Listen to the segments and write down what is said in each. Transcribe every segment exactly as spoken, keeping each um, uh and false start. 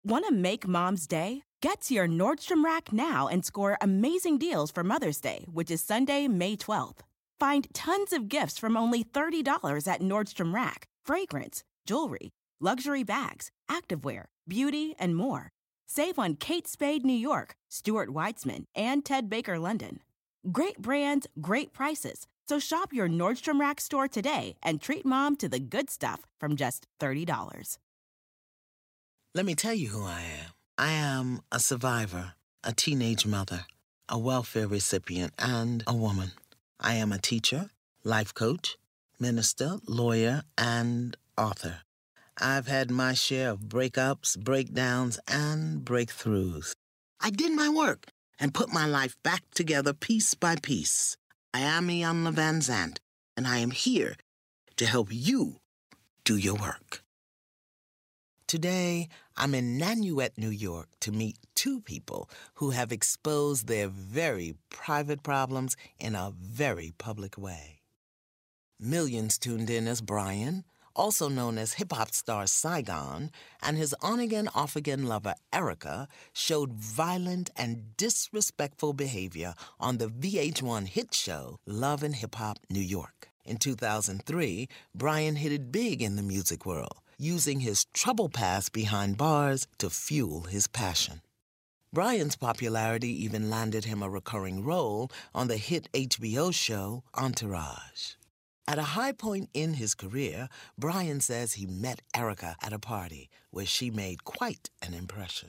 Want to make Mom's day? Get to your Nordstrom Rack now and score amazing deals for Mother's Day, which is Sunday, May twelfth. Find tons of gifts from only thirty dollars at Nordstrom Rack. Fragrance, jewelry, luxury bags, activewear, beauty, and more. Save on Kate Spade New York, Stuart Weitzman, and Ted Baker London. Great brands, great prices. So shop your Nordstrom Rack store today and treat Mom to the good stuff from just thirty dollars. Let me tell you who I am. I am a survivor, a teenage mother, a welfare recipient, and a woman. I am a teacher, life coach, minister, lawyer, and author. I've had my share of breakups, breakdowns, and breakthroughs. I did my work and put my life back together piece by piece. I am Iyanla Vanzant, and I am here to help you do your work. Today, I'm in Nanuet, New York, to meet two people who have exposed their very private problems in a very public way. Millions tuned in as Brian, also known as hip-hop star Saigon, and his on-again, off-again lover Erica showed violent and disrespectful behavior on the V H one hit show Love and Hip Hop New York. In two thousand three, Brian hit it big in the music world, using his trouble past behind bars to fuel his passion. Brian's popularity even landed him a recurring role on the hit H B O show Entourage. At a high point in his career, Brian says he met Erica at a party where she made quite an impression.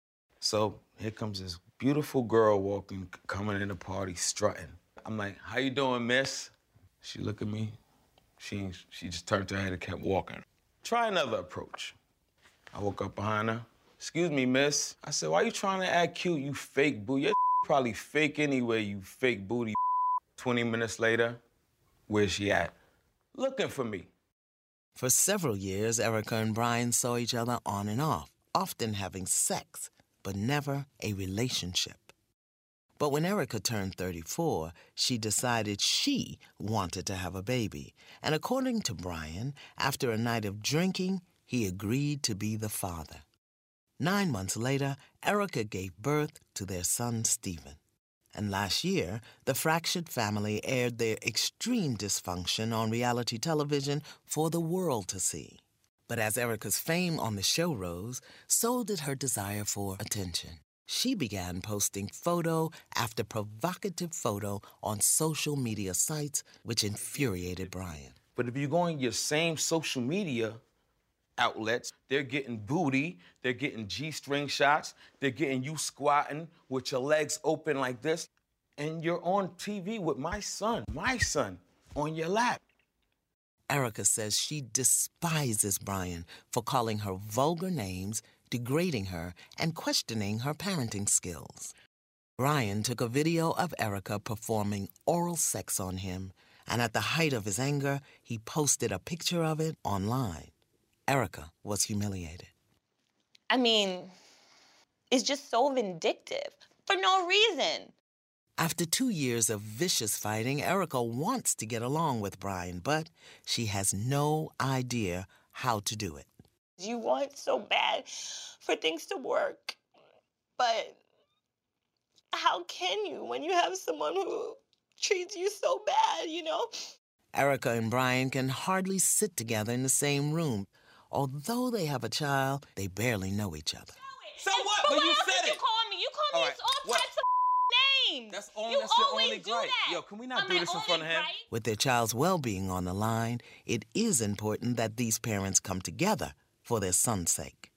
So here comes this beautiful girl walking, coming in the party, strutting. I'm like, how you doing, miss? She looked at me. She, she just turned her head and kept walking. Try another approach. I woke up behind her. Excuse me, miss. I said, why you trying to act cute, you fake booty? Your probably fake anyway, you fake booty. twenty minutes later, where's she at? Looking for me. For several years, Erica and Brian saw each other on and off, often having sex, but never a relationship. But when Erica turned thirty-four, she decided she wanted to have a baby. And according to Brian, after a night of drinking, he agreed to be the father. Nine months later, Erica gave birth to their son, Stephen. And last year, the fractured family aired their extreme dysfunction on reality television for the world to see. But as Erica's fame on the show rose, so did her desire for attention. She began posting photo after provocative photo on social media sites, which infuriated Brian. But if you go on your same social media outlets, they're getting booty, they're getting G-string shots, they're getting you squatting with your legs open like this, and you're on T V with my son, my son, on your lap. Erica says she despises Brian for calling her vulgar names, degrading her, and questioning her parenting skills. Brian took a video of Erica performing oral sex on him, and at the height of his anger, he posted a picture of it online. Erica was humiliated. I mean, it's just so vindictive, for no reason. After two years of vicious fighting, Erica wants to get along with Brian, but she has no idea how to do it. You want so bad for things to work, but how can you when you have someone who treats you so bad, you know? Erica and Brian can hardly sit together in the same room. Although they have a child, they barely know each other. So what? But But you what said you it. call me? You call me All right, all what? types of names. That's all. You That's your always only do gripe. that. Yo, can we not I'm do my this in only front of him? gripe. With their child's well-being on the line, it is important that these parents come together for their son's sake.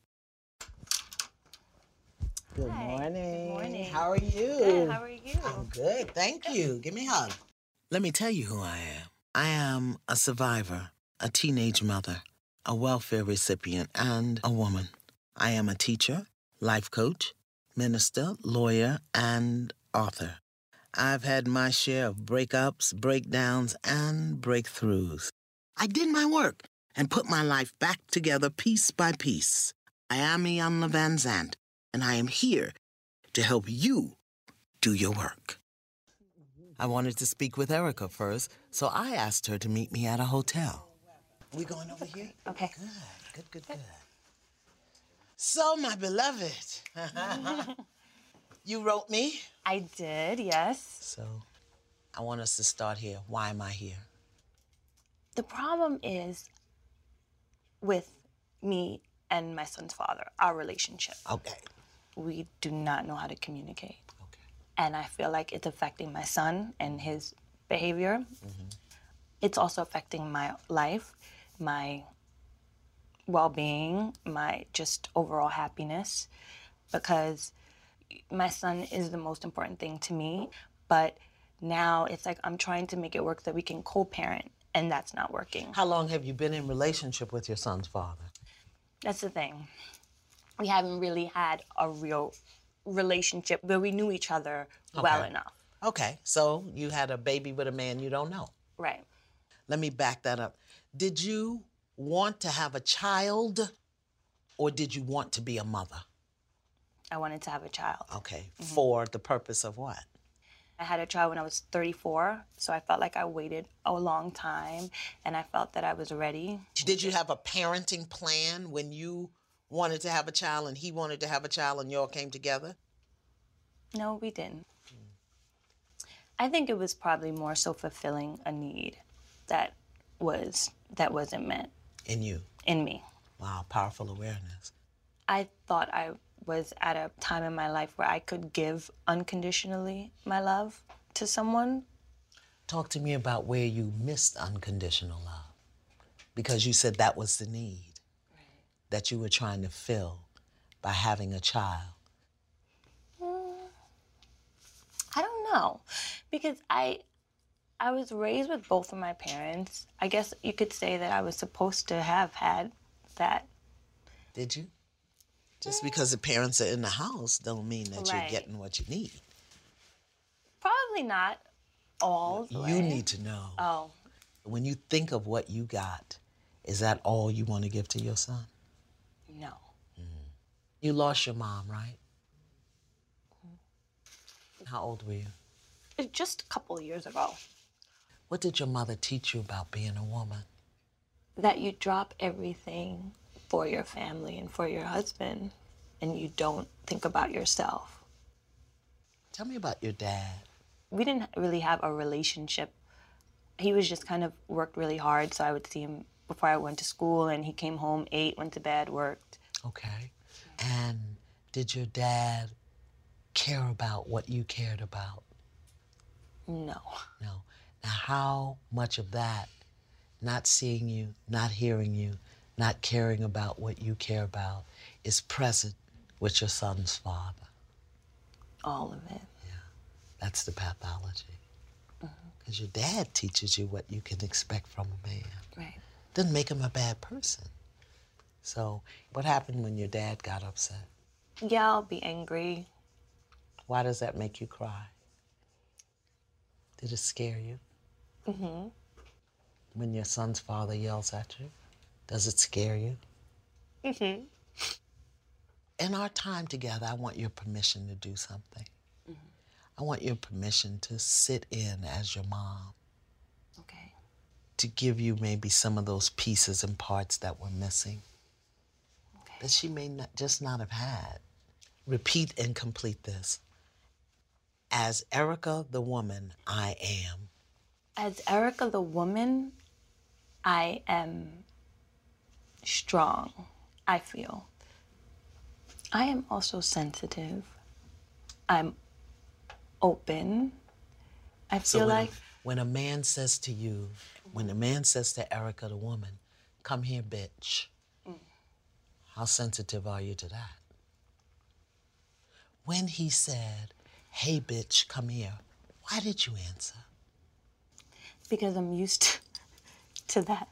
Good Hi. morning. Good morning. How are you? Good, how are you? I'm good. Thank you. Give me a hug. Let me tell you who I am. I am a survivor, a teenage mother, a welfare recipient, and a woman. I am a teacher, life coach, minister, lawyer, and author. I've had my share of breakups, breakdowns, and breakthroughs. I did my work and put my life back together piece by piece. I am Iyanla Vanzant, and I am here to help you do your work. I wanted to speak with Erica first, so I asked her to meet me at a hotel. We going over here? Okay. Good, good, good, good. So, my beloved, you wrote me. I did, yes. So, I want us to start here. Why am I here? The problem is with me and my son's father, our relationship. Okay. We do not know how to communicate. Okay. And I feel like it's affecting my son and his behavior. Mm-hmm. It's also affecting my life, my well-being, my just overall happiness, because my son is the most important thing to me. But now it's like I'm trying to make it work so that we can co-parent, and that's not working. How long have you been in relationship with your son's father? That's the thing. We haven't really had a real relationship where we knew each other Okay. well enough. Okay, so you had a baby with a man you don't know. Right. Let me back that up. Did you want to have a child, or did you want to be a mother? I wanted to have a child. Okay, mm-hmm. For the purpose of what? I had a child when I was thirty-four, so I felt like I waited a long time, and I felt that I was ready. Did you have a parenting plan when you wanted to have a child and he wanted to have a child and y'all came together? No, we didn't. Mm. I think it was probably more so fulfilling a need that was that wasn't met. In you? In me. Wow, powerful awareness. I thought I was at a time in my life where I could give unconditionally my love to someone. Talk to me about where you missed unconditional love, because you said that was the need right. that you were trying to fill by having a child. Mm, I don't know, because I I was raised with both of my parents. I guess you could say that I was supposed to have had that. Did you? Just because the parents are in the house don't mean that right. you're getting what you need. Probably not all the You way. need to know. Oh. When you think of what you got, is that all you want to give to your son? No. Mm. You lost your mom, right? Mm. How old were you? Just a couple of years ago. What did your mother teach you about being a woman? That you drop everything for your family and for your husband, and you don't think about yourself. Tell me about your dad. We didn't really have a relationship. He was just kind of worked really hard, so I would see him before I went to school, and he came home, ate, went to bed, worked. Okay. And did your dad care about what you cared about? No. No. Now, how much of that, not seeing you, not hearing you, not caring about what you care about, is present with your son's father? All of it. Yeah, that's the pathology. Because mm-hmm. your dad teaches you what you can expect from a man. Right. Doesn't make him a bad person. So, what happened when your dad got upset? Yeah, I'll be angry. Why does that make you cry? Did it scare you? Mm-hmm. When your son's father yells at you? Does it scare you? Mm-hmm. In our time together, I want your permission to do something. Mm-hmm. I want your permission to sit in as your mom. Okay. To give you maybe some of those pieces and parts that were missing. Okay. That she may not, just not have had. Repeat and complete this. As Erica the woman, I am. As Erica the woman, I am strong, I feel. I am also sensitive. I'm open. I feel so when, like... when a man says to you, when a man says to Erica the woman, come here, bitch, mm. how sensitive are you to that? When he said, hey, bitch, come here, why did you answer? Because I'm used to, to that.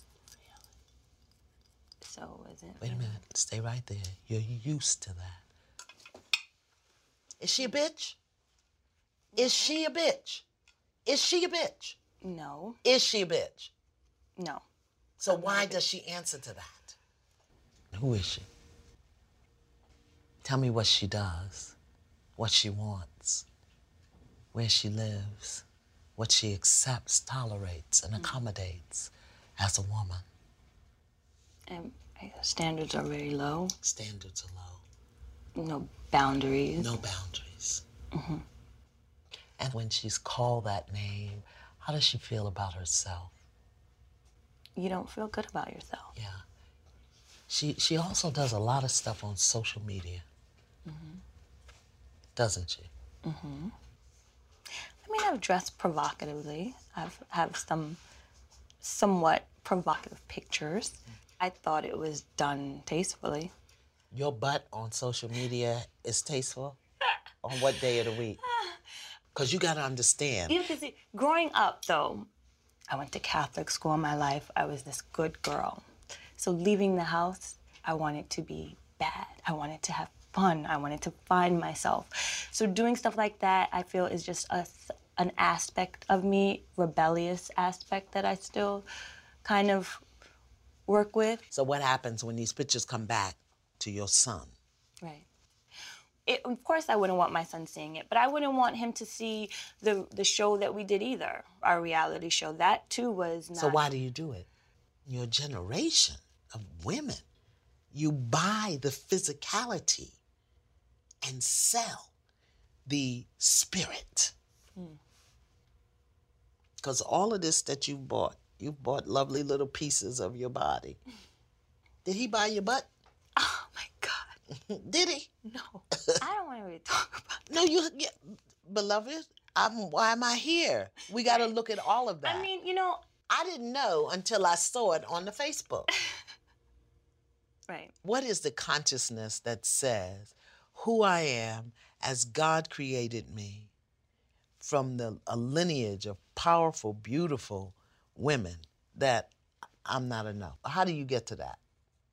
So is it? Wait a minute. Stay right there. You're used to that. Is she a bitch? Is she a bitch? Is she a bitch? No. Is she a bitch? No. So why does she answer to that? Who is she? Tell me what she does, what she wants, where she lives, what she accepts, tolerates, and accommodates as a woman. Um, My standards are very low. Standards are low. No boundaries. No boundaries. Mm-hmm. And when she's called that name, how does she feel about herself? You don't feel good about yourself. Yeah. She she also does a lot of stuff on social media. Mm-hmm. Doesn't she? Mm-hmm. I mean, I've dressed provocatively. I've have some somewhat provocative pictures. I thought it was done tastefully. Your butt on social media is tasteful? On what day of the week? Because you got to understand. You know, see, growing up, though, I went to Catholic school in my life. I was this good girl. So leaving the house, I wanted to be bad. I wanted to have fun. I wanted to find myself. So doing stuff like that, I feel, is just a, an aspect of me, rebellious aspect that I still kind of work with. So what happens when these pictures come back to your son? Right. It, of course, I wouldn't want my son seeing it, but I wouldn't want him to see the the show that we did either, our reality show. That, too, was not... So why do you do it? Your generation of women, you buy the physicality and sell the spirit. Because hmm. all of this that you bought, you bought lovely little pieces of your body. Did he buy your butt? Oh, my God. Did he? No. I don't want to really talk about that. No, you, yeah, beloved, I'm, why am I here? We got to look at all of that. I mean, you know... I didn't know until I saw it on the Facebook. Right. What is the consciousness that says who I am as God created me from the, a lineage of powerful, beautiful women that I'm not enough? How do you get to that?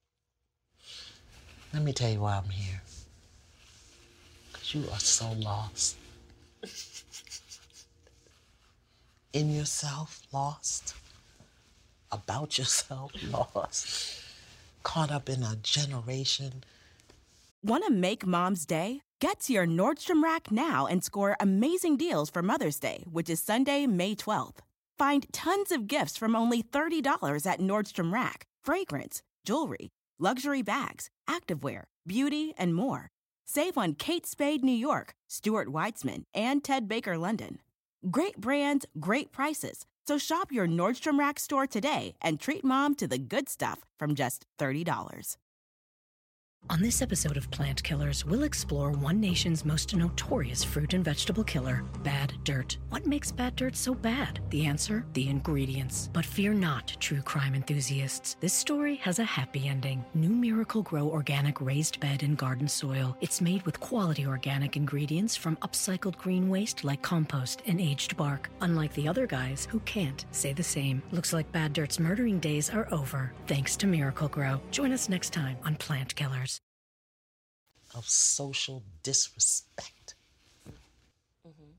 Let me tell you why I'm here. Because you are so lost. In yourself, lost. About yourself, lost. Caught up in a generation. Want to make Mom's Day? Get to your Nordstrom Rack now and score amazing deals for Mother's Day, which is Sunday, May twelfth. Find tons of gifts from only thirty dollars at Nordstrom Rack. Fragrance, jewelry, luxury bags, activewear, beauty, and more. Save on Kate Spade New York, Stuart Weitzman, and Ted Baker London. Great brands, great prices. So shop your Nordstrom Rack store today and treat Mom to the good stuff from just thirty dollars. On this episode of Plant Killers, we'll explore one nation's most notorious fruit and vegetable killer, bad dirt. What makes bad dirt so bad? The answer? The ingredients. But fear not, true crime enthusiasts. This story has a happy ending. New Miracle-Gro Organic Raised Bed and Garden Soil. It's made with quality organic ingredients from upcycled green waste like compost and aged bark. Unlike the other guys who can't say the same. Looks like bad dirt's murdering days are over, thanks to Miracle-Gro. Join us next time on Plant Killers. Of social disrespect. Mm-hmm.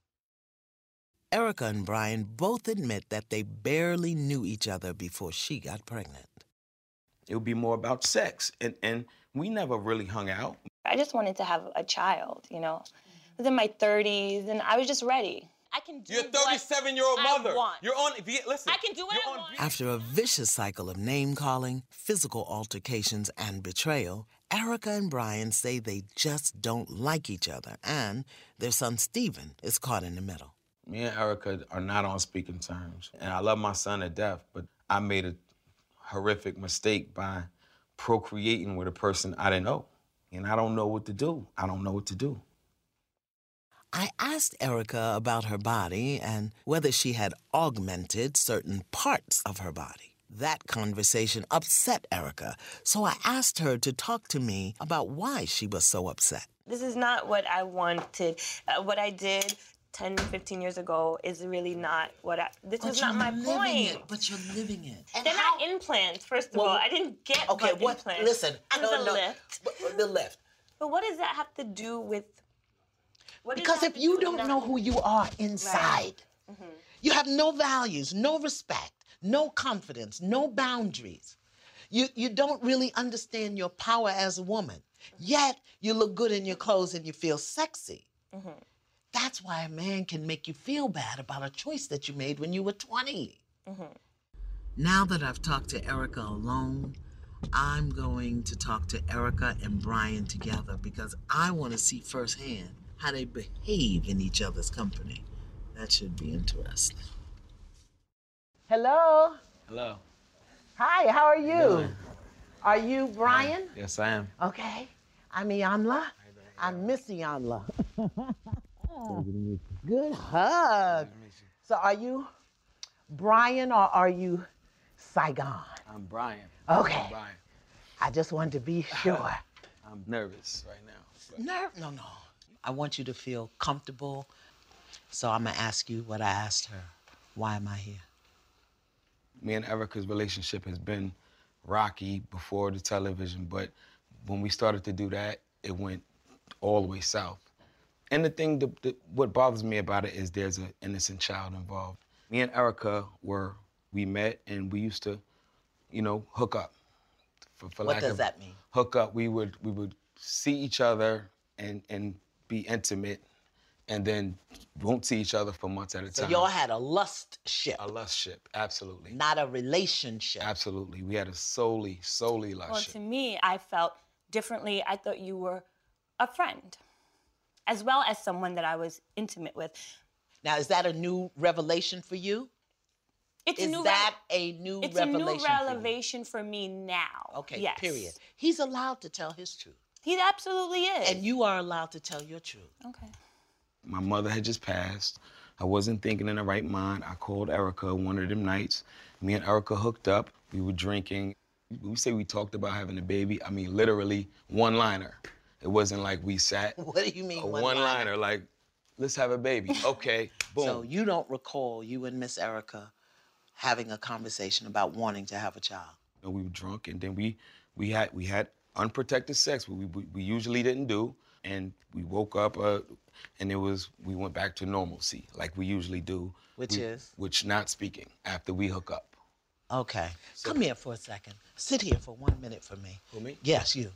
Erica and Brian both admit that they barely knew each other before she got pregnant. It would be more about sex, and, and we never really hung out. I just wanted to have a child, you know. I was in my thirties, and I was just ready. I can do You're a thirty-seven-year-old mother. I want. You're on, listen. I can do what you're I on, want. After a vicious cycle of name-calling, physical altercations, and betrayal, Erica and Brian say they just don't like each other, and their son Stephen is caught in the middle. Me and Erica are not on speaking terms, and I love my son to death, but I made a horrific mistake by procreating with a person I didn't know, and I don't know what to do. I don't know what to do. I asked Erica about her body and whether she had augmented certain parts of her body. That conversation upset Erica, so I asked her to talk to me about why she was so upset. This is not what I wanted. Uh, what I did ten, fifteen years ago is really not what I... This But was not my living point. It, but you're living it. And They're how, not implants, first of Well, all. I didn't get okay, butt what? implants. Listen, It I was don't a know. lift. But, the lift. But what does that have to do with... What does Because that if have you to do don't with know nothing? who you are inside, Right. Mm-hmm. you have no values, no respect, no confidence, no boundaries. You, you don't really understand your power as a woman. Mm-hmm. Yet, you look good in your clothes and you feel sexy. Mm-hmm. That's why a man can make you feel bad about a choice that you made when you were twenty. Mm-hmm. Now that I've talked to Erica alone, I'm going to talk to Erica and Brian together because I want to see firsthand how they behave in each other's company. That should be interesting. Hello. Hello. Hi, how are you? How you doing? Are you Brian? Yes, I am. Okay. I'm Iyanla. I'm Miss Iyanla. Good hug. So are you Brian or are you Saigon? I'm Brian. Okay. I'm Brian. I just wanted to be sure. I'm nervous right now. But... Nerve? No, no. I want you to feel comfortable. So I'm gonna ask you what I asked her. Why am I here? Me and Erica's relationship has been rocky before the television, but when we started to do that, it went all the way south. And the thing, the, the, what bothers me about it is there's an innocent child involved. Me and Erica were, we met and we used to, you know, hook up. For, for What lack does of, that mean? Hook up, we would, we would see each other and, and be intimate and then won't see each other for months at a So time. y'all had a lust ship. A lust ship, absolutely. Not a relationship. Absolutely. We had a solely, solely lust Well, ship. to me, I felt differently. I thought you were a friend, as well as someone that I was intimate with. Now, is that a new revelation for you? It's Is a new that a new it's revelation a new for you? revelation for, me now. Okay, yes. period. He's allowed to tell his truth. He absolutely is. And you are allowed to tell your truth. Okay. My mother had just passed. I wasn't thinking in the right mind. I called Erica one of them nights. Me and Erica hooked up. We were drinking. We say we talked about having a baby. I mean, literally one-liner. It wasn't like we sat. What do you mean a one-liner? one-liner, like, let's have a baby. Okay, boom. So you don't recall you and Miss Erica having a conversation about wanting to have a child? And we were drunk, and then we we had we had unprotected sex, we we, we usually didn't do, and we woke up, uh, and it was we went back to normalcy like we usually do. Which we, is? Which not speaking after we hook up. Okay. Come here for a second. Sit here for one minute for me. For me? Yes, you.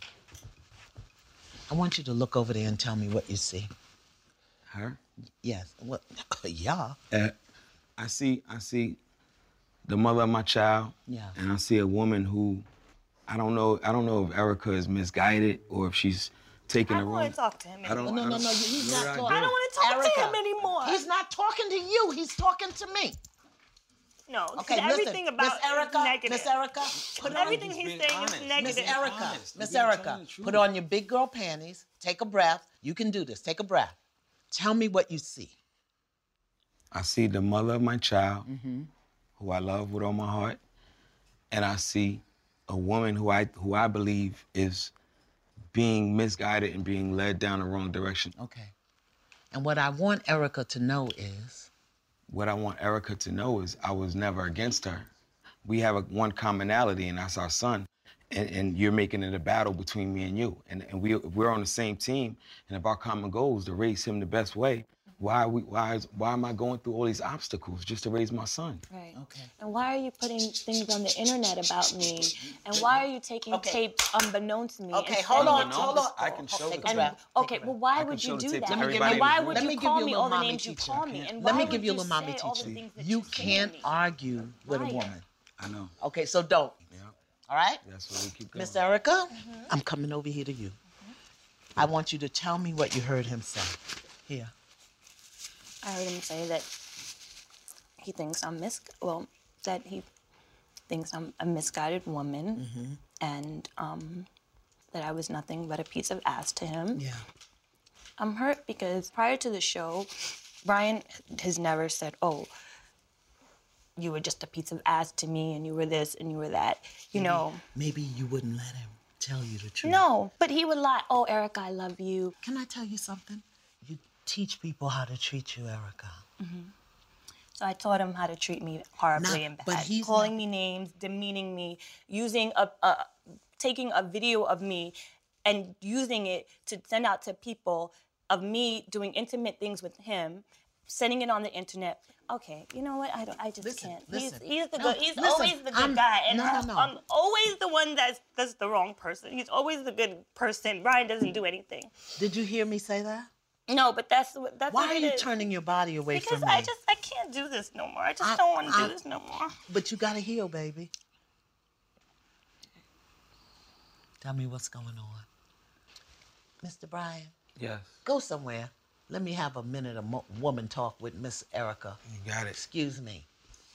I want you to look over there and tell me what you see. Her? Yes. What? Yeah. Uh, I see. I see the mother of my child. Yeah. And I see a woman who, I don't know. I don't know if Erica is misguided or if she's taking I the don't wrong. want to talk to him I anymore. don't. No, I no, don't- no, he's No, not I talking. don't. I don't want to talk Erica, to him anymore. He's not talking to you. He's talking to me. No, Okay, everything listen. about Miss Erica, is negative. Miss Erica, put on Everything He's he's being saying honest. is Miss negative. Miss Erica, honest. Miss We're being Erica, telling the truth. put on your big girl panties. Take a breath. You can do this. Take a breath. Tell me what you see. I see the mother of my child, who I love with all my heart, and I see a woman who I who I believe is being misguided and being led down the wrong direction. Okay. And what I want Erica to know is, What I want Erica to know is I was never against her. We have a, one commonality, and that's our son. And, and you're making it a battle between me and you. And, and we, we're on the same team. And if our common goal is to raise him the best way, why are we, why is, why am I going through all these obstacles just to raise my son? Right. Okay. And why are you putting things on the internet about me? And why are you taking Okay. tapes unbeknownst to me? Okay, and hold sending on, it hold to on. I can show Take the a And, breath. okay, Take a well, breath. why I would can you show the do tape to that? everybody And why in the would Let you me give call you a me little all the mommy names you teacher. call me? And Let why me give would you a little mommy say all the teacher. things that You say can't to me? argue with a Liar. woman. I know. Okay, so don't. Yeah. All right? That's what we keep going. Miss Erica, I'm coming over here to you. I want you to tell me what you heard him say. Here. I heard him say that he thinks I'm mis well, that he thinks I'm a misguided woman, and um, that I was nothing but a piece of ass to him. Yeah. I'm hurt because prior to the show, Brian has never said, "Oh, you were just a piece of ass to me, and you were this and you were that." You know. Maybe you wouldn't let him tell you the truth. No, but he would lie. "Oh, Erica, I love you." Can I tell you something? You teach people how to treat you, Erica. So I taught him how to treat me horribly Not- and bad, but he's calling not- me names, demeaning me, using a, a, taking a video of me and using it to send out to people of me doing intimate things with him, sending it on the internet. Okay, you know what? I don't. I just Listen, can't. listen. He's he's the No, good. He's listen, always the good I'm- guy, and no, no, I'm, no. I'm always the one that's that's the wrong person. He's always the good person. Brian doesn't do anything. Did you hear me say that? No, but that's what that's. Why what are it you is. turning your body away Because from me? I just I can't do this no more. I just I- don't want to I- do this no more. But you gotta heal, baby. Tell me what's going on. Mister Brian? Yes. Go somewhere. Let me have a minute of mo- woman talk with Miss Erica. You got it. Excuse me.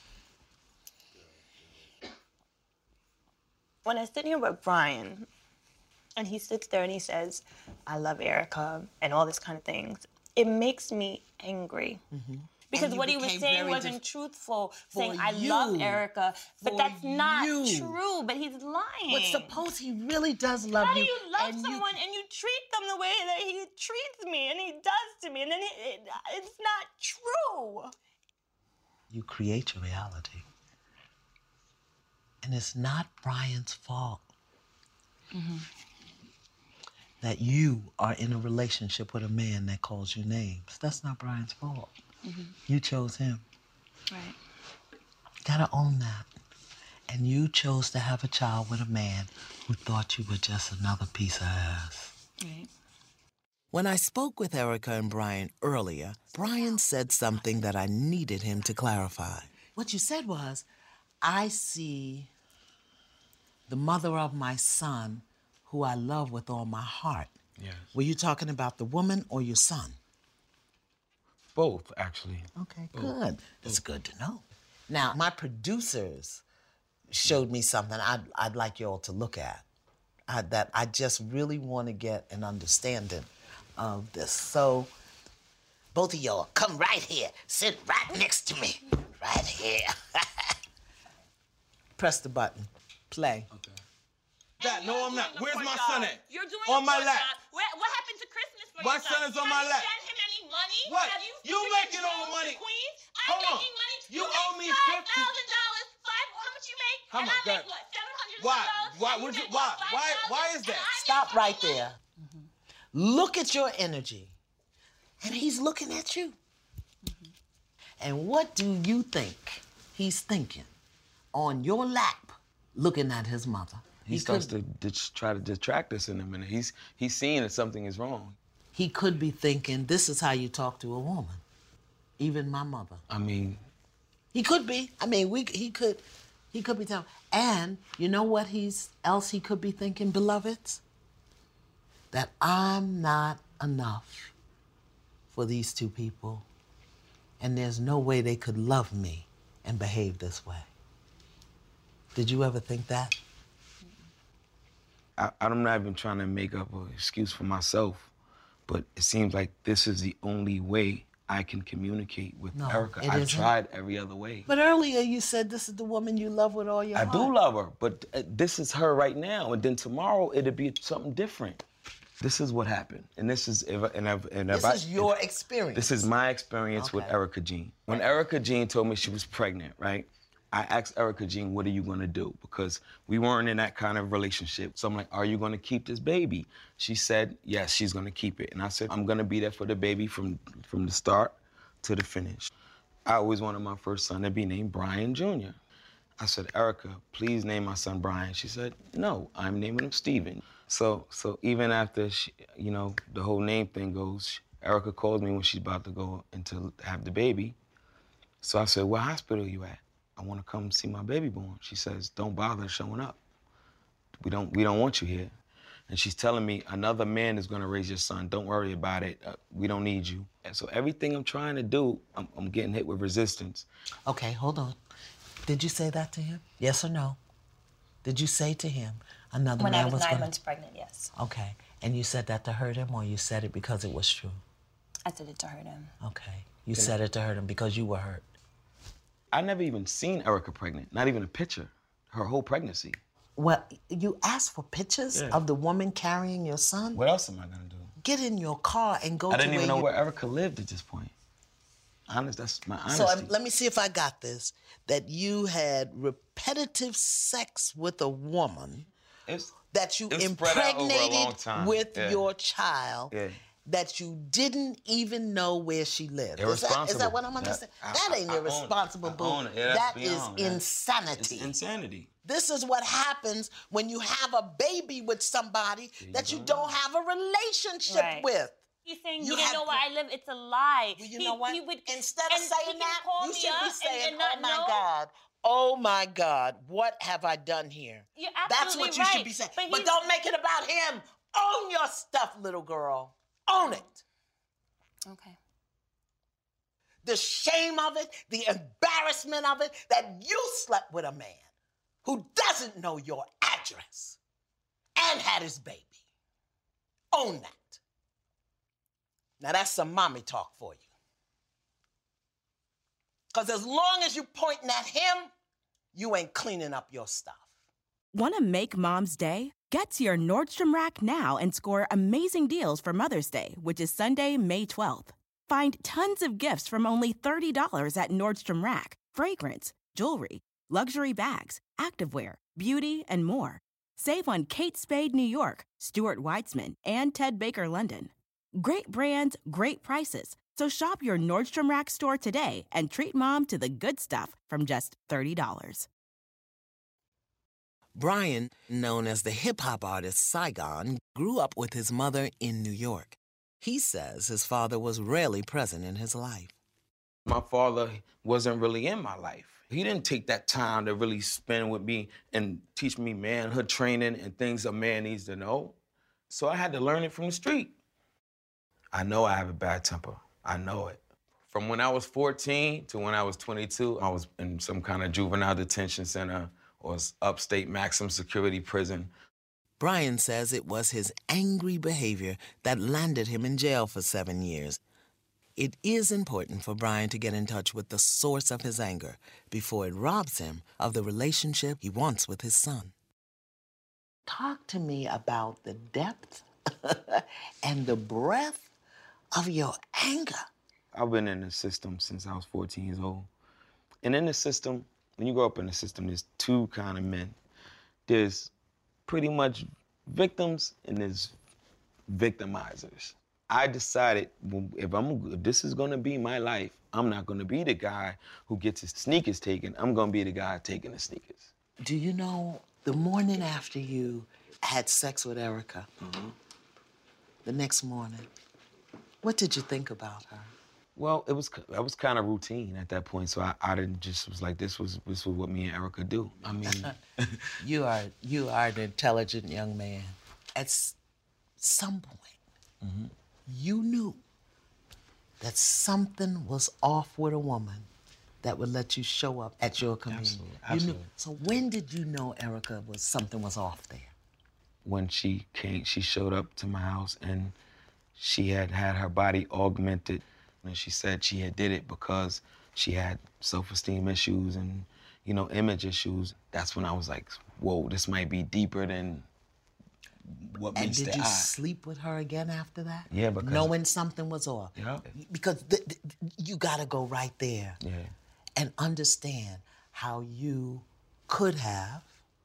When I sit here with Brian, and he sits there and he says, I love Erica, and all this kind of things, it makes me angry. Mm-hmm. Because what he was saying wasn't dif- truthful, saying, I you. love Erica, but for that's not you. true, but he's lying. But suppose he really does love How you. How do you love and someone you... and you treat them the way that he treats me and he does to me, and then it, it, it's not true? You create your reality. And it's not Brian's fault mm-hmm. that you are in a relationship with a man that calls you names. That's not Brian's fault. Mm-hmm. You chose him. Right. You gotta own that. And you chose to have a child with a man who thought you were just another piece of ass. Right. When I spoke with Erica and Brian earlier, Brian said something that I needed him to clarify. What you said was, I see the mother of my son who I love with all my heart. Yes. Were you talking about the woman or your son? Both, actually. Okay, Both. good. That's good to know. Now, my producers showed me something I'd, I'd like you all to look at. I, that I just really want to get an understanding of this. So, both of y'all, come right here. Sit right next to me. Right here. Press the button. Play. Okay. Dad, no, I'm not. Where's my job. son at? You're doing on my lap. Where, what happened to Christmas for my your son? My son is on Have my you lap. sent him any money? What? Have you, you making all the money? Queens? Hold I'm on. making money. You, you owe me five thousand dollars. Five. How much you make? How and much? I make what? Seven hundred Why? dollars. Why? Would you? Why? Why? Why is that? Stop right there. Mm-hmm. Look at your energy, and he's looking at you. Mm-hmm. And what do you think he's thinking on your lap, looking at his mother? He, he starts could, to just try to distract us in a minute. He's he's seeing that something is wrong. He could be thinking, this is how you talk to a woman. Even my mother. I mean... He could be. I mean, we. he could he could be telling. And you know what he's else he could be thinking, beloveds? That I'm not enough for these two people. And there's no way they could love me and behave this way. Did you ever think that? I, I'm not even trying to make up an excuse for myself, but it seems like this is the only way I can communicate with no, Erica. I've isn't. tried every other way. But earlier you said this is the woman you love with all your I heart. do love her, but uh, this is her right now, and then tomorrow it'll be something different. This is what happened, and this is and I've, and this I, is your experience. This is my experience okay. with Erica Jean. When right. Erica Jean told me she was pregnant, right? I asked Erica Jean, what are you gonna do? Because we weren't in that kind of relationship. So I'm like, are you gonna keep this baby? She said, yes, she's gonna keep it. And I said, I'm gonna be there for the baby from, from the start to the finish. I always wanted my first son to be named Brian Junior I said, Erica, please name my son Brian. She said, no, I'm naming him Steven. So, so even after, she, you know, the whole name thing goes, Erica calls me when she's about to go and to have the baby. So I said, what hospital are you at? I want to come see my baby born. She says, don't bother showing up. We don't, we don't want you here. And she's telling me, another man is going to raise your son. Don't worry about it. Uh, we don't need you. And so everything I'm trying to do, I'm, I'm getting hit with resistance. Okay, hold on. Did you say that to him? Yes or no? Did you say to him, another when man was, was nine gonna... months pregnant, yes. Okay, and you said that to hurt him, or you said it because it was true? I said it to hurt him. Okay, you Can said I... it to hurt him because you were hurt. I never even seen Erica pregnant, not even a picture, her whole pregnancy. Well, you asked for pictures yeah. of the woman carrying your son? What else am I gonna do? Get in your car and go to I didn't where even know you... where Erica lived at this point. Honest, that's my honesty. So um, let me see if I got this. That you had repetitive sex with a woman it's, that you it's impregnated with yeah. your child. Yeah. That you didn't even know where she lived. Is that, is that what I'm understanding? That, that ain't I, I irresponsible, boo. Yeah, that is beyond, insanity. It's insanity. This is what happens when you have a baby with somebody you that you don't, don't have a relationship right. with. He's saying you, you didn't know where I live. It's a lie. Well, you he, know what? He would, Instead of saying that, you should be saying, and, and oh, my know. God. Oh my God, what have I done here? You're That's absolutely what you right, should be saying. but But, he's- don't make it about him. Own your stuff, little girl. Own it. Okay. The shame of it, the embarrassment of it, that you slept with a man who doesn't know your address and had his baby. Own that. Now that's some mommy talk for you. Because as long as you pointing at him, you ain't cleaning up your stuff. Want to make Mom's Day? Get to your Nordstrom Rack now and score amazing deals for Mother's Day, which is Sunday, May twelfth. Find tons of gifts from only thirty dollars at Nordstrom Rack. Fragrance, jewelry, luxury bags, activewear, beauty, and more. Save on Kate Spade New York, Stuart Weitzman, and Ted Baker London. Great brands, great prices. So shop your Nordstrom Rack store today and treat Mom to the good stuff from just thirty dollars. Brian, known as the hip-hop artist Saigon, grew up with his mother in New York. He says his father was rarely present in his life. My father wasn't really in my life. He didn't take that time to really spend with me and teach me manhood training and things a man needs to know. So I had to learn it from the street. I know I have a bad temper. I know it. From when I was fourteen to when I was twenty-two, I was in some kind of juvenile detention center or upstate maximum security prison. Brian says it was his angry behavior that landed him in jail for seven years. It is important for Brian to get in touch with the source of his anger before it robs him of the relationship he wants with his son. Talk to me about the depth and the breadth of your anger. I've been in the system since I was fourteen years old. And in the system, when you grow up in the system, there's two kind of men. There's pretty much victims and there's victimizers. I decided if I'm if this is gonna be my life, I'm not gonna be the guy who gets his sneakers taken. I'm gonna be the guy taking the sneakers. Do you know the morning after you had sex with Erica, mm-hmm. the next morning, what did you think about her? Well, it was that was kind of routine at that point, so I, I didn't just was like this was this was what me and Erica do. I mean, you are you are an intelligent young man. At s- some point, mm-hmm. you knew that something was off with a woman that would let you show up at your communion. Absolutely, absolutely. You knew. So when did you know Erica was something was off there? When she came, she showed up to my house and she had had her body augmented. And she said she had did it because she had self-esteem issues and, you know, image issues. That's when I was like, whoa, this might be deeper than what and meets the eye. And did you sleep with her again after that? Yeah, because... knowing something was off? Yeah. Because th- th- you gotta go right there. Yeah. And understand how you could have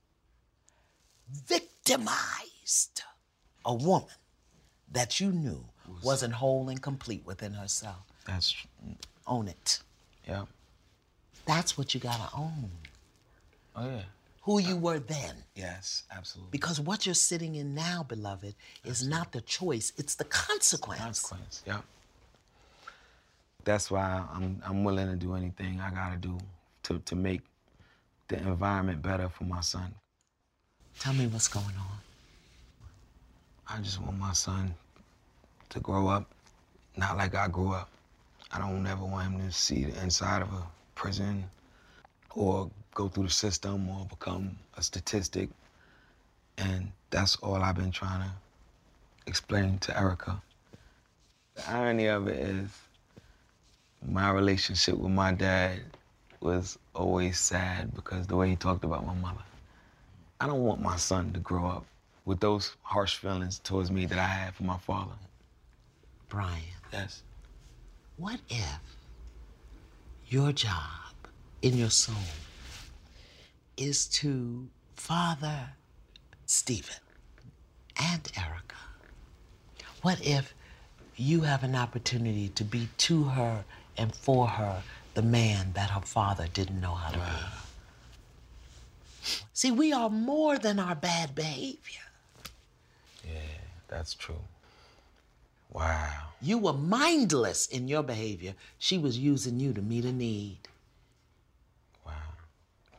victimized a woman that you knew was, wasn't whole and complete within herself. That's true. Own it. Yeah. That's what you gotta own. Oh, yeah. Who you were then. Yes, absolutely. Because what you're sitting in now, beloved, is absolutely. Not the choice, it's the consequence. Consequence, yeah. That's why I'm I'm willing to do anything I gotta do to, to make the environment better for my son. Tell me what's going on. I just want my son to grow up not like I grew up. I don't ever want him to see the inside of a prison or go through the system or become a statistic. And that's all I've been trying to explain to Erica. The irony of it is my relationship with my dad was always sad because the way he talked about my mother. I don't want my son to grow up with those harsh feelings towards me that I had for my father. Brian. Yes. What if your job in your soul is to father Stephen and Erica? What if you have an opportunity to be to her and for her the man that her father didn't know how to wow. be? See, we are more than our bad behavior. Yeah, that's true. Wow. You were mindless in your behavior. She was using you to meet a need. Wow.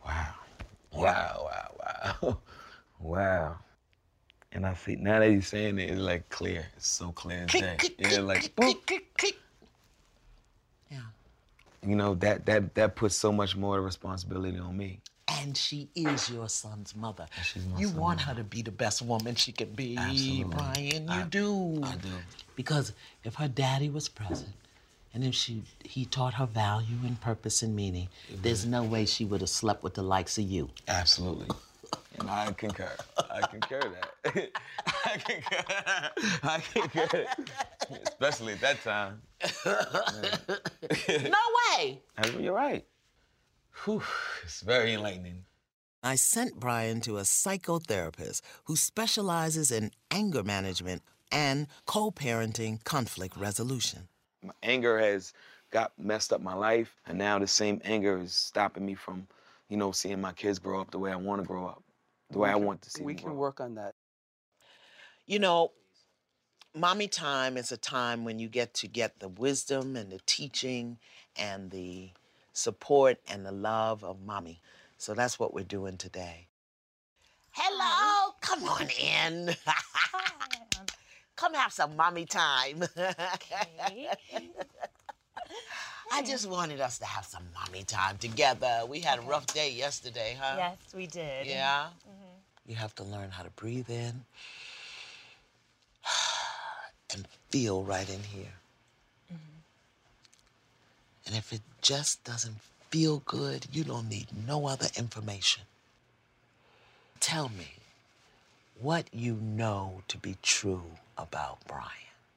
Wow, wow, wow. Wow. And I see, now that he's saying it, it's like clear. It's so clear as day. Yeah, like, boop. Yeah. You know, that, that, that puts so much more responsibility on me. And she is your son's mother. She's my You son's want mother. her to be the best woman she can be, Absolutely. Brian. You I- do. I do. Because if her daddy was present, and if she he taught her value and purpose and meaning, there's no way she would have slept with the likes of you. Absolutely. And I concur. I concur that. I concur. I concur. Especially at that time. No way. You're right. Whew, it's very enlightening. I sent Brian to a psychotherapist who specializes in anger management and co-parenting conflict resolution. My anger has got messed up my life, and now the same anger is stopping me from, you know, seeing my kids grow up the way I want to grow up, the way I want to see We them can grow. work on that. You know, mommy time is a time when you get to get the wisdom and the teaching and the support and the love of mommy. So that's what we're doing today. Hello, come on in. Come have some mommy time. Okay. I just wanted us to have some mommy time together. We had a rough day yesterday, huh? Yes, we did. Yeah? You have to learn how to breathe in and feel right in here. And if it just doesn't feel good, you don't need no other information. Tell me what you know to be true about Brian.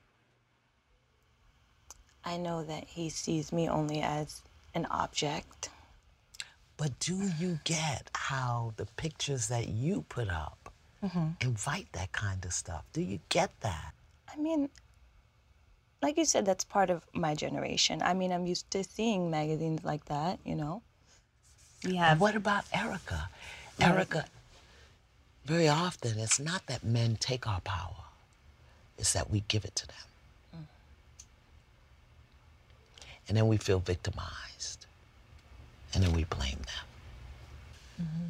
I know that he sees me only as an object. But do you get how the pictures that you put up invite that kind of stuff? Do you get that? I mean, like you said, that's part of my generation. I mean, I'm used to seeing magazines like that, you know? We And have... what about Erica? Right. Erica, very often it's not that men take our power, it's that we give it to them. Mm. And then we feel victimized, and then we blame them. Mm-hmm.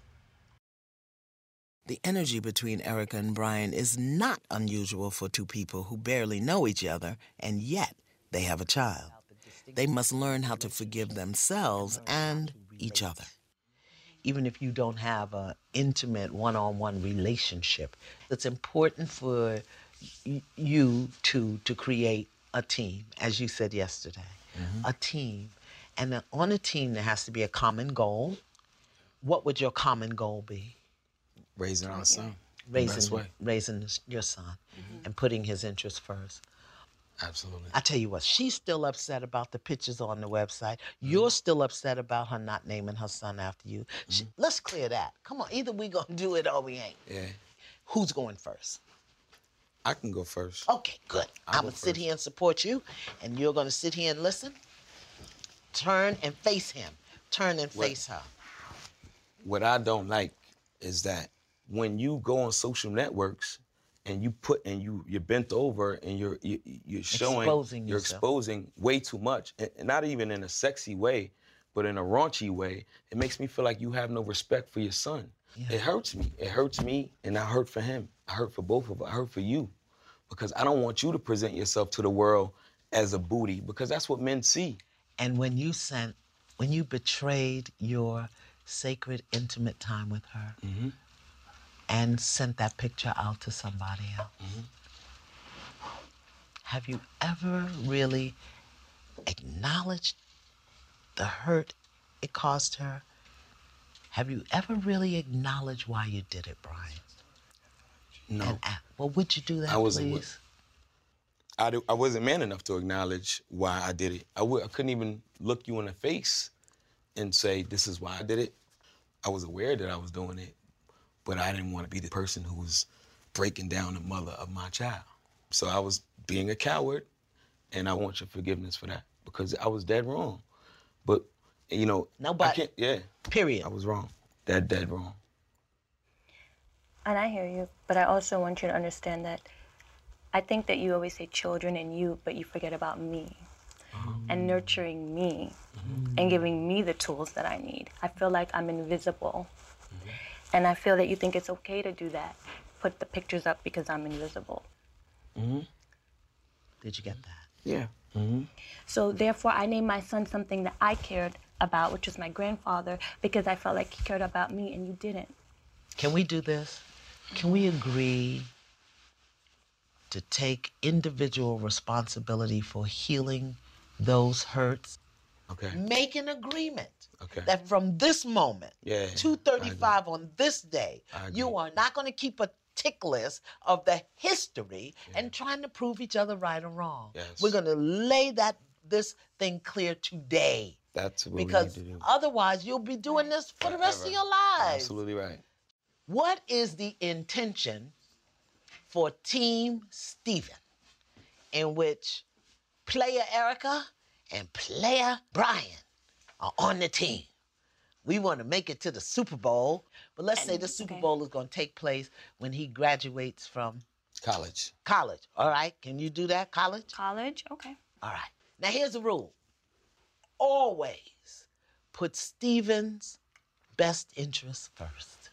The energy between Erica and Brian is not unusual for two people who barely know each other, and yet they have a child. They must learn how to forgive themselves and each other. Even if you don't have an intimate one-on-one relationship, it's important for y- you to, to create a team, as you said yesterday, a team. And then on a team, there has to be a common goal. What would your common goal be? Raising our son. the best Raising, way. raising your son and putting his interests first. Absolutely. I tell you what, she's still upset about the pictures on the website. You're still upset about her not naming her son after you. She, let's clear that. Come on, either we gonna do it or we ain't. Yeah. Who's going first? I can go first. Okay, good. I'll I'm go gonna sit first. here and support you, and you're gonna sit here and listen. Turn and face him. Turn and What? face her. What I don't like is that when you go on social networks and you put and you you're bent over and you're you, you're showing Exposing you're yourself. exposing way too much, and and not even in a sexy way, but in a raunchy way. It makes me feel like you have no respect for your son. It hurts me. It hurts me, and I hurt for him. I hurt for both of us. I hurt for you, because I don't want you to present yourself to the world as a booty, because that's what men see. And when you sent, when you betrayed your sacred, intimate time with her and sent that picture out to somebody else, have you ever really acknowledged the hurt it caused her? Have you ever really acknowledged why you did it, Brian? No. And, uh, well, would you do that, I wasn't please? with- I, do- I wasn't man enough to acknowledge why I did it. I w- I couldn't even look you in the face and say, this is why I did it. I was aware that I was doing it, but I didn't want to be the person who was breaking down the mother of my child. So I was being a coward, and I want your forgiveness for that, because I was dead wrong. But, you know, No, I but- can't, yeah, Period. I was wrong. Dead, dead wrong. And I hear you, but I also want you to understand that I think that you always say children and you, but you forget about me and nurturing me and giving me the tools that I need. I feel like I'm invisible And I feel that you think it's okay to do that. Put the pictures up because I'm invisible. Mm-hmm. Did you get that? Yeah. Mm-hmm. So therefore, I named my son something that I cared about, which was my grandfather, because I felt like he cared about me and you didn't. Can we do this? Can we agree to take individual responsibility for healing those hurts? Okay. Make an agreement Okay. that from this moment, Yeah, two thirty-five on this day, I agree. you are not going to keep a tick list of the history and trying to prove each other right or wrong. Yes. We're going to lay that this thing clear today. That's what Because we need to do. otherwest you'll be doing this for the rest of Forever. your lives. Absolutely right. What is the intention for Team Stephen, in which player Erica and player Brian are on the team? We want to make it to the Super Bowl, but let's say the Super okay. Bowl is going to take place when he graduates from College. college. All right, can you do that, college? College? Okay. All right. Now here's the rule. Always put Stephen's best interests first.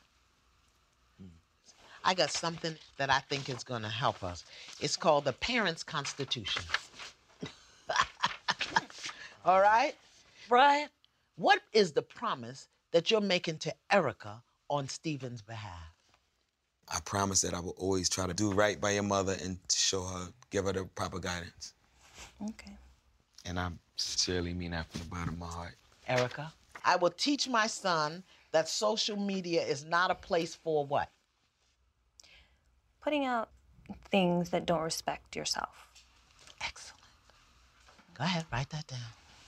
I got something that I think is going to help us. It's called the Parents' Constitution. All right? Brian, what is the promise that you're making to Erica on Stephen's behalf? I promise that I will always try to do right by your mother and show her, give her the proper guidance. Okay. And I sincerely mean that from the bottom of my heart. Erica, I will teach my son that social media is not a place for what? Putting out things that don't respect yourself. Excellent. Go ahead, write that down.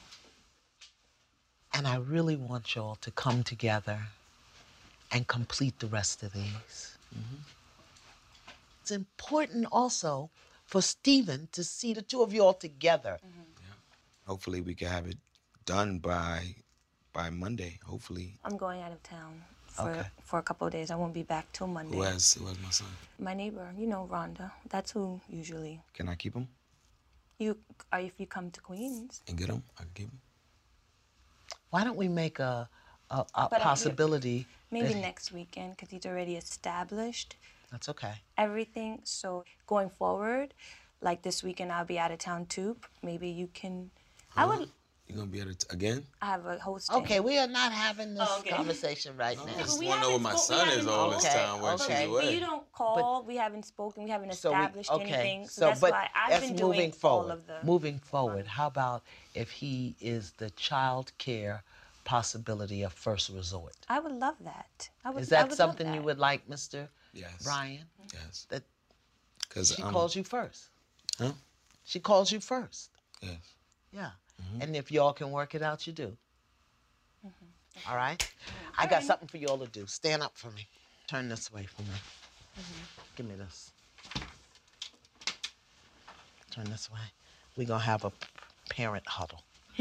And I really want y'all to come together and complete the rest of these. Mm-hmm. It's important also for Stephen to see the two of you all together. Mm-hmm. Yeah. Hopefully we can have it done by by Monday, hopefully. I'm going out of town for Okay. for a couple of days. I won't be back till Monday. Who has, who has my son? My neighbor, you know, Rhonda. That's who usually. Can I keep him You, or if you come to Queens. and get him? I can keep him. Why don't we make a, a, a But I- possibility? Maybe that- next weekend, because he's already established That's okay. everything. So going forward, like this weekend, I'll be out of town too. Maybe you can. I would. You gonna be at it again? I have a host. Okay, we are not having this Oh, okay. conversation right I now. just we want to know where haven't my spo- we son is haven't all this Okay, time when okay. she's But away. you don't call. we haven't spoken. We haven't So we- established okay. anything. So, So, that's but why I've that's been moving doing forward. all of the. Moving forward, how about if he is the child care possibility of first resort? I would love that. I would, Is I that would love something that. you would like, Mister Yes. Brian? Yes. That Because she I'm. calls you first. Huh? She calls you first. Yes. Yeah. And if y'all can work it out, you do. All right? I got something for y'all to do. Stand up for me. Turn this way for me. Give me this. Turn this way. We're going to have a p- parent huddle.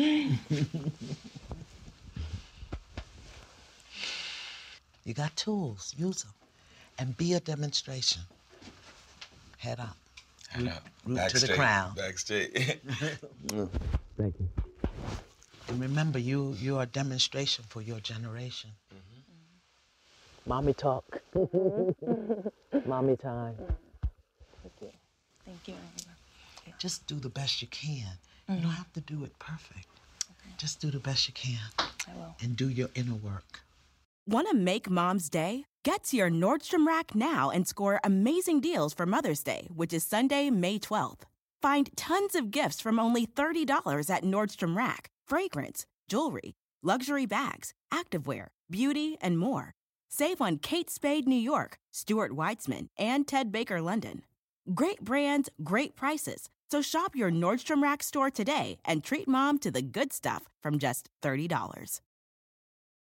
You got tools. Use them. And be a demonstration. Head up. Head up. root Back to the straight. crown. Back straight. Thank you. And remember, you you are a demonstration for your generation. Mm-hmm. Mommy talk. Mommy time. Thank you. Thank you. Just do the best you can. You don't have to do it perfect. Just do the best you can. I will. And do your inner work. Want to make Mom's Day? Get to your Nordstrom Rack now and score amazing deals for Mother's Day, which is Sunday, May twelfth. Find tons of gifts from only thirty dollars at Nordstrom Rack. Fragrance, jewelry, luxury bags, activewear, beauty, and more. Save on Kate Spade New York, Stuart Weitzman, and Ted Baker London. Great brands, great prices. So shop your Nordstrom Rack store today and treat Mom to the good stuff from just thirty dollars.